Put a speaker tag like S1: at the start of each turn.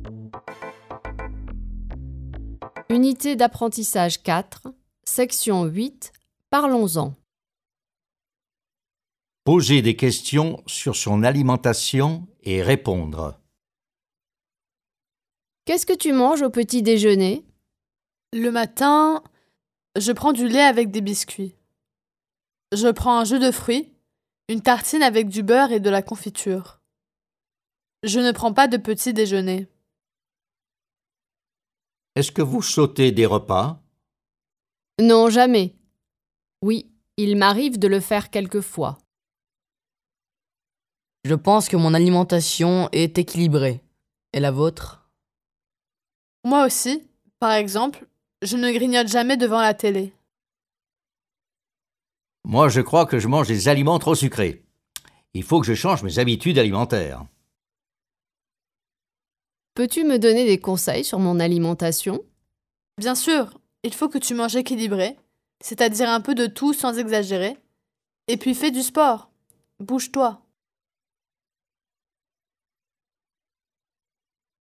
S1: Unité d'apprentissage 4, section 8, parlons-en.
S2: Poser des questions sur son alimentation et répondre.
S1: Qu'est-ce que tu manges au petit déjeuner?
S3: Le matin, je prends du lait avec des biscuits. Je prends un jus de fruits, une tartine avec du beurre et de la confiture. Je ne prends pas de petit déjeuner.
S2: Est-ce que vous sautez des repas?
S1: Non, jamais. Oui, il m'arrive de le faire quelquefois.
S4: Je pense que mon alimentation est équilibrée. Et la vôtre?
S3: Moi aussi, par exemple, je ne grignote jamais devant la télé.
S2: Moi, je crois que je mange des aliments trop sucrés. Il faut que je change mes habitudes alimentaires.
S1: Peux-tu me donner des conseils sur mon alimentation?
S3: Bien sûr, il faut que tu manges équilibré, c'est-à-dire un peu de tout sans exagérer. Et puis fais du sport. Bouge-toi.